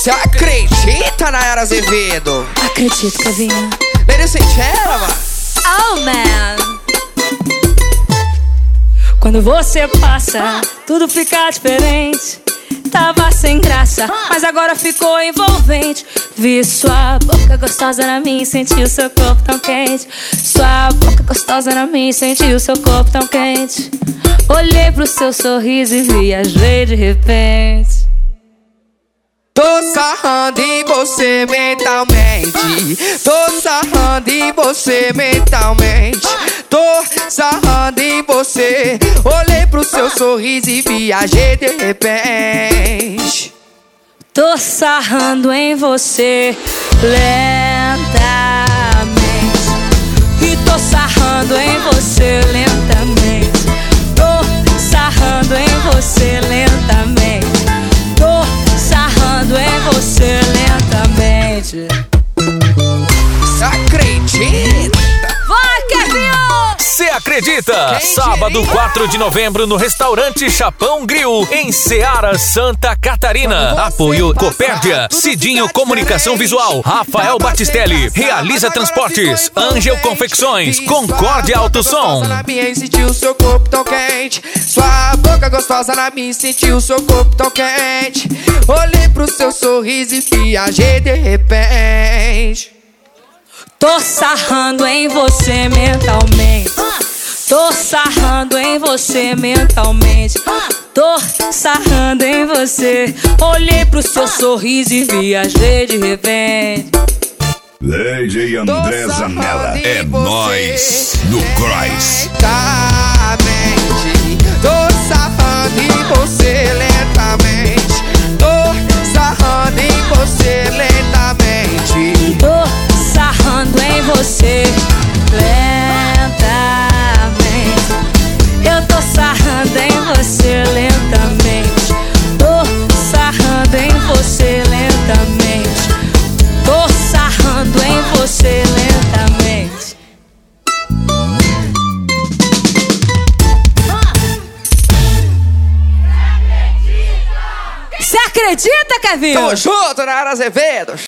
Cê acredita, Nayara Azevedo? Acredito, Kevinho. Lady Sincera, mano. Oh, man. Quando você passa, tudo fica diferente. Tava sem graça, mas agora ficou envolvente. Vi sua boca gostosa na minha e senti o seu corpo tão quente. Sua boca gostosa na minha e senti o seu corpo tão quente. Olhei pro seu sorriso e viajei de repente. Tô sarrando em você mentalmente. Tô sarrando em você mentalmente. Tô sarrando em você. Olhei pro seu sorriso e viajei de repente. Tô sarrando em você lentamente. E tô sarrando em você lentamente. Tô sarrando em você lentamente. Tô sarrando em você lentamente. Cê acredita? Vai, Kevinho! Cê acredita? Sábado 4 de novembro no restaurante Chapão Grill, em Ceará, Santa Catarina. Apoio Copérdia, Cidinho Comunicação Visual, Rafael Batistelli, Realiza Transportes, Ângel Confecções, Concórdia Autosom. Sentiu o seu corpo tão quente. Sua boca gostosa na minha, sentiu o seu corpo tão quente. Olhei pro seu sorriso e viajei de repente. Tô sarrando em você mentalmente. Tô sarrando em você mentalmente. Tô sarrando em você. Olhei pro seu sorriso e viajei de repente. DJ André Zanella. É nóis no Cross. Tô sarrando em você lentamente. Tô sarrando em você lentamente. Tô sarrando em você lentamente. Eu tô sarrando em você lentamente. Tô sarrando em você lentamente. Tô sarrando em você lentamente. Você acredita, Kevinho? Tamo junto, Nayara Azevedo.